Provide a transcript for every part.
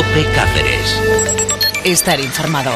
COPE Cáceres. Estar informado.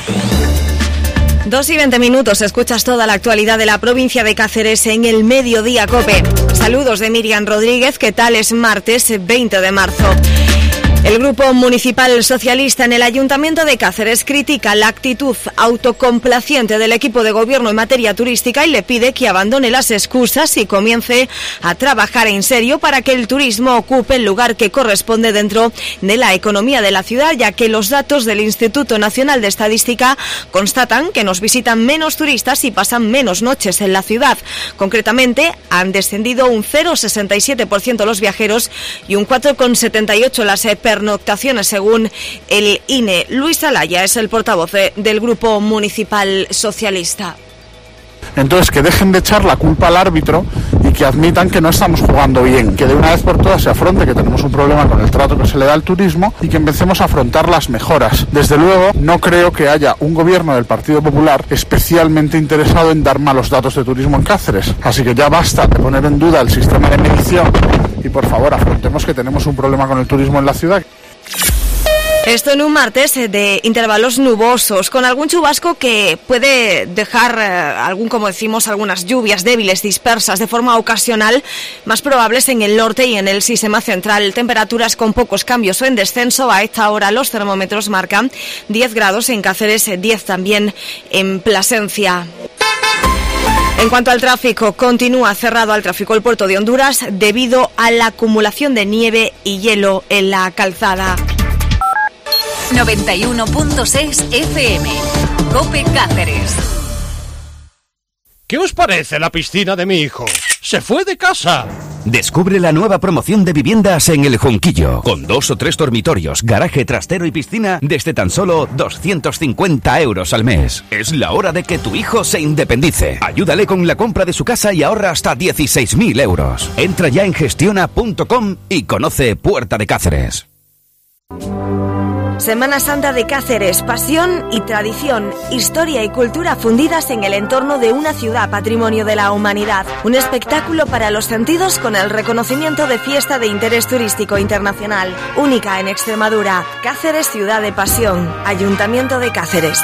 2:20, escuchas toda la actualidad de la provincia de Cáceres en el Mediodía COPE. Saludos de Miriam Rodríguez, ¿qué tal? Es martes 20 de marzo. El Grupo Municipal Socialista en el Ayuntamiento de Cáceres critica la actitud autocomplaciente del equipo de gobierno en materia turística y le pide que abandone las excusas y comience a trabajar en serio para que el turismo ocupe el lugar que corresponde dentro de la economía de la ciudad, ya que los datos del Instituto Nacional de Estadística constatan que nos visitan menos turistas y pasan menos noches en la ciudad. Concretamente, han descendido un 0,67% los viajeros y un 4,78% las pernoctaciones según el INE. Luis Alaya es el portavoz del Grupo Municipal Socialista. Entonces, que dejen de echar la culpa al árbitro y que admitan que no estamos jugando bien, que de una vez por todas se afronte que tenemos un problema con el trato que se le da al turismo y que empecemos a afrontar las mejoras. Desde luego, no creo que haya un gobierno del Partido Popular especialmente interesado en dar malos datos de turismo en Cáceres. Así que ya basta de poner en duda el sistema de medición y, por favor, afrontemos que tenemos un problema con el turismo en la ciudad. Esto en un martes de intervalos nubosos, con algún chubasco que puede dejar como decimos, algunas lluvias débiles dispersas de forma ocasional, más probables en el norte y en el sistema central. Temperaturas con pocos cambios o en descenso. A esta hora los termómetros marcan 10 grados en Cáceres, 10 también en Plasencia. En cuanto al tráfico, continúa cerrado al tráfico el puerto de Honduras debido a la acumulación de nieve y hielo en la calzada. 91.6 FM. COPE Cáceres. ¿Qué os parece la piscina de mi hijo? ¡Se fue de casa! Descubre la nueva promoción de viviendas en El Junquillo, con 2 o 3 dormitorios, garaje trastero y piscina desde tan solo 250 euros al mes. Es la hora de que tu hijo se independice. Ayúdale con la compra de su casa y ahorra hasta 16.000 euros. Entra ya en gestiona.com y conoce Puerta de Cáceres. Semana Santa de Cáceres, pasión y tradición, historia y cultura fundidas en el entorno de una ciudad patrimonio de la humanidad. Un espectáculo para los sentidos con el reconocimiento de fiesta de interés turístico internacional, única en Extremadura. Cáceres, ciudad de pasión, Ayuntamiento de Cáceres.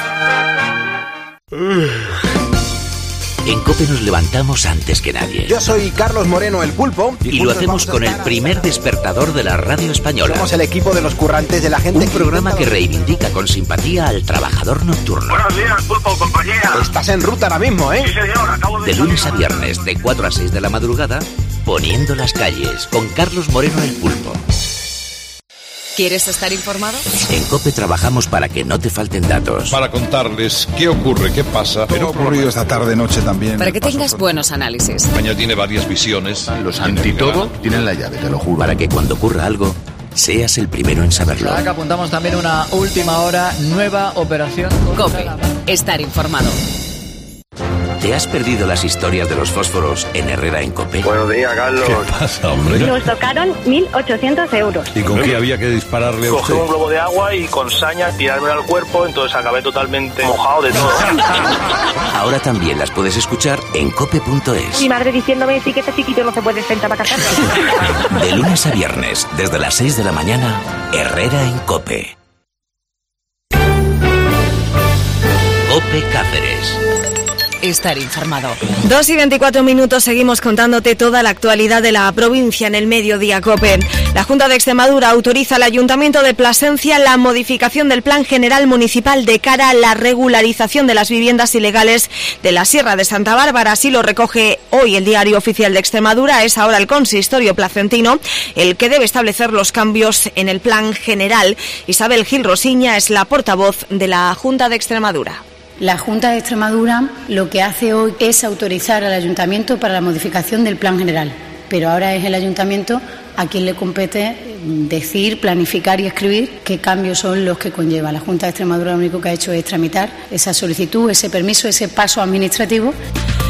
En COPE nos levantamos antes que nadie. Yo soy Carlos Moreno, el Pulpo. Y lo hacemos con el primer despertador de la radio española. Somos el equipo de los currantes de la gente. Un programa que reivindica con simpatía al trabajador nocturno. Buenos días, Pulpo, compañía. Estás en ruta ahora mismo, ¿eh? Sí, señor, acabo de lunes a viernes, de 4 a 6 de la madrugada, poniendo las calles, con Carlos Moreno, el Pulpo. ¿Quieres estar informado? En COPE trabajamos para que no te falten datos. Para contarles qué ocurre, qué pasa. Pero ha ocurrido esta tarde-noche también. Para que tengas buenos análisis. España tiene varias visiones. Los antitodo tienen la llave, te lo juro. Para que cuando ocurra algo, seas el primero en saberlo. Ahora que apuntamos también una última hora, nueva operación. COPE. Estar informado. ¿Te has perdido las historias de los fósforos en Herrera en COPE? Buenos días, Carlos. ¿Qué pasa, hombre? Nos tocaron 1.800 euros. ¿Y con qué había que dispararle a usted? Cogí un globo de agua y con saña tirarme al cuerpo, entonces acabé totalmente mojado de todo. Ahora también las puedes escuchar en cope.es. Mi madre diciéndome sí que este chiquito no se puede sentar para casarse. De lunes a viernes, desde las 6 de la mañana, Herrera en COPE. COPE Cáceres. Estar informado. 2:24, seguimos contándote toda la actualidad de la provincia en el Mediodía COPE. La Junta de Extremadura autoriza al Ayuntamiento de Plasencia la modificación del Plan General Municipal de cara a la regularización de las viviendas ilegales de la Sierra de Santa Bárbara. Así lo recoge hoy el Diario Oficial de Extremadura. Es ahora el consistorio placentino el que debe establecer los cambios en el Plan General. Isabel Gil Rosiña es la portavoz de la Junta de Extremadura. La Junta de Extremadura lo que hace hoy es autorizar al Ayuntamiento para la modificación del Plan General, pero ahora es el Ayuntamiento a quien le compete decir, planificar y escribir qué cambios son los que conlleva. La Junta de Extremadura lo único que ha hecho es tramitar esa solicitud, ese permiso, ese paso administrativo.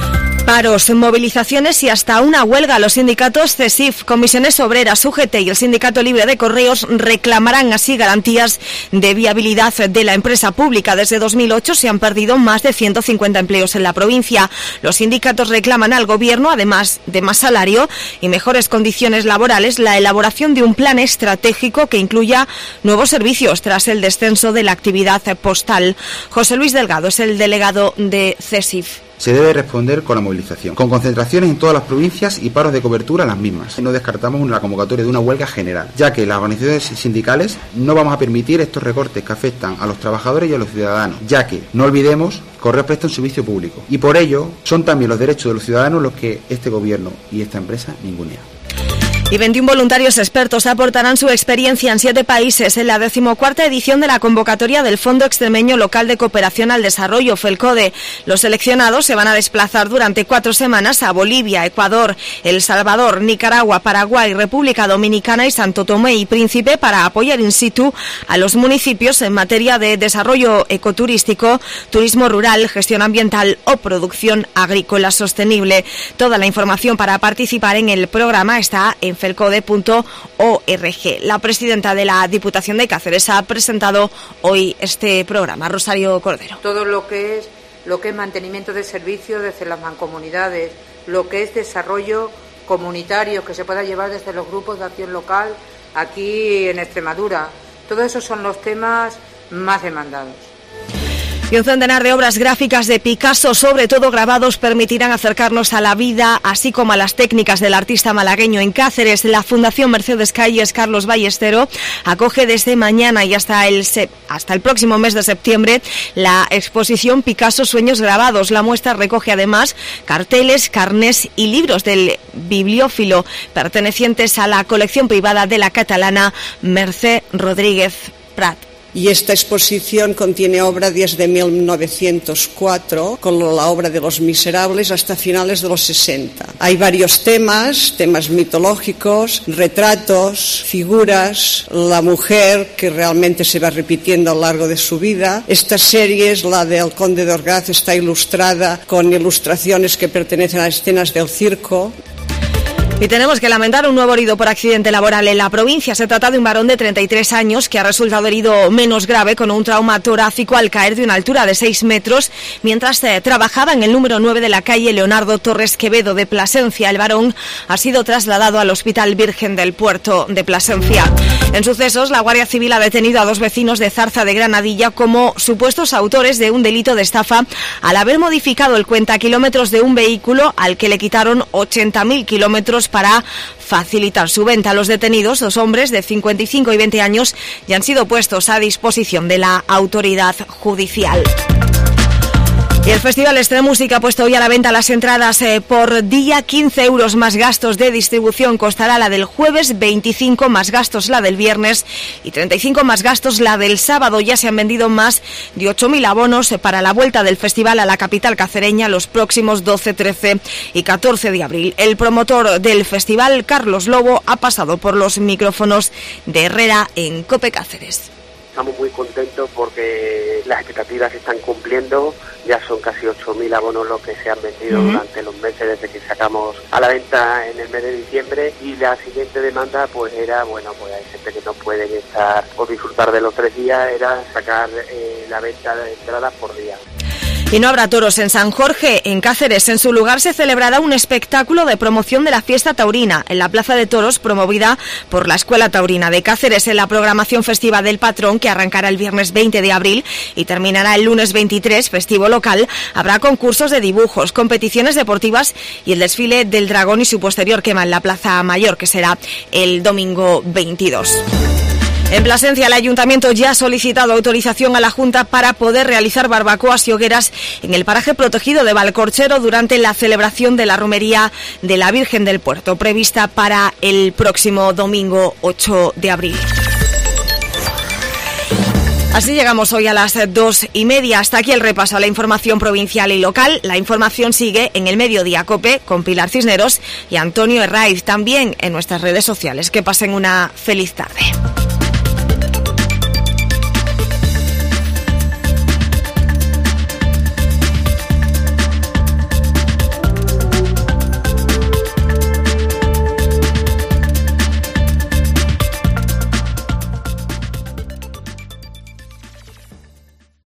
Paros, movilizaciones y hasta una huelga. Los sindicatos CESIF, Comisiones Obreras, UGT y el Sindicato Libre de Correos reclamarán así garantías de viabilidad de la empresa pública. Desde 2008 se han perdido más de 150 empleos en la provincia. Los sindicatos reclaman al Gobierno, además de más salario y mejores condiciones laborales, la elaboración de un plan estratégico que incluya nuevos servicios tras el descenso de la actividad postal. José Luis Delgado es el delegado de CESIF. Se debe responder con la movilización, con concentraciones en todas las provincias y paros de cobertura a las mismas. No descartamos la convocatoria de una huelga general, ya que las organizaciones sindicales no vamos a permitir estos recortes que afectan a los trabajadores y a los ciudadanos, ya que, no olvidemos, Correos presta un servicio público y por ello son también los derechos de los ciudadanos los que este Gobierno y esta empresa ningunean. Y 21 voluntarios expertos aportarán su experiencia en 7 países en la 14ª edición de la convocatoria del Fondo Extremeño Local de Cooperación al Desarrollo, FELCODE. Los seleccionados se van a desplazar durante 4 semanas a Bolivia, Ecuador, El Salvador, Nicaragua, Paraguay, República Dominicana y Santo Tomé y Príncipe para apoyar in situ a los municipios en materia de desarrollo ecoturístico, turismo rural, gestión ambiental o producción agrícola sostenible. Toda la información para participar en el programa está en felcode.org. La presidenta de la Diputación de Cáceres ha presentado hoy este programa, Rosario Cordero. Todo lo que es mantenimiento de servicios desde las mancomunidades, lo que es desarrollo comunitario que se pueda llevar desde los grupos de acción local aquí en Extremadura. Todos esos son los temas más demandados. Y un centenar de obras gráficas de Picasso, sobre todo grabados, permitirán acercarnos a la vida, así como a las técnicas del artista malagueño. En Cáceres, la Fundación Mercedes Calles Carlos Ballestero acoge desde mañana y hasta el próximo mes de septiembre la exposición Picasso Sueños Grabados. La muestra recoge además carteles, carnés y libros del bibliófilo pertenecientes a la colección privada de la catalana Mercè Rodríguez Prat. Y esta exposición contiene obra desde 1904, con la obra de Los Miserables, hasta finales de los 60. Hay varios temas mitológicos, retratos, figuras, la mujer que realmente se va repitiendo a lo largo de su vida. Esta serie, la del Conde de Orgaz, está ilustrada con ilustraciones que pertenecen a escenas del circo. Y tenemos que lamentar un nuevo herido por accidente laboral en la provincia. Se trata de un varón de 33 años que ha resultado herido menos grave con un trauma torácico al caer de una altura de 6 metros mientras trabajaba en el número 9 de la calle Leonardo Torres Quevedo de Plasencia. El varón ha sido trasladado al Hospital Virgen del Puerto de Plasencia. En sucesos, la Guardia Civil ha detenido a 2 vecinos de Zarza de Granadilla como supuestos autores de un delito de estafa al haber modificado el cuentakilómetros de un vehículo al que le quitaron 80.000 kilómetros para facilitar su venta. Los detenidos, 2 hombres de 55 y 20 años, ya han sido puestos a disposición de la autoridad judicial. Y el Festival Extremúsica ha puesto hoy a la venta las entradas por día. 15 euros más gastos de distribución costará la del jueves, 25 más gastos la del viernes y 35 más gastos la del sábado. Ya se han vendido más de 8.000 abonos para la vuelta del festival a la capital cacereña los próximos 12, 13 y 14 de abril. El promotor del festival, Carlos Lobo, ha pasado por los micrófonos de Herrera en COPE Cáceres. Estamos muy contentos porque las expectativas se están cumpliendo. Ya son casi 8.000 abonos los que se han vendido durante los meses desde que sacamos a la venta en el mes de diciembre, y la siguiente demanda pues era, pues hay gente que no puede estar o disfrutar de los 3 días, era sacar la venta de entradas por día. Y no habrá toros en San Jorge, en Cáceres. En su lugar se celebrará un espectáculo de promoción de la fiesta taurina en la Plaza de Toros, promovida por la Escuela Taurina de Cáceres. En la programación festiva del patrón, que arrancará el viernes 20 de abril y terminará el lunes 23, festivo local, habrá concursos de dibujos, competiciones deportivas y el desfile del dragón y su posterior quema en la Plaza Mayor, que será el domingo 22. En Plasencia, el Ayuntamiento ya ha solicitado autorización a la Junta para poder realizar barbacoas y hogueras en el paraje protegido de Valcorchero durante la celebración de la romería de la Virgen del Puerto, prevista para el próximo domingo 8 de abril. Así llegamos hoy a las 2:30. Hasta aquí el repaso a la información provincial y local. La información sigue en el Mediodía COPE con Pilar Cisneros y Antonio Herraiz, también en nuestras redes sociales. Que pasen una feliz tarde.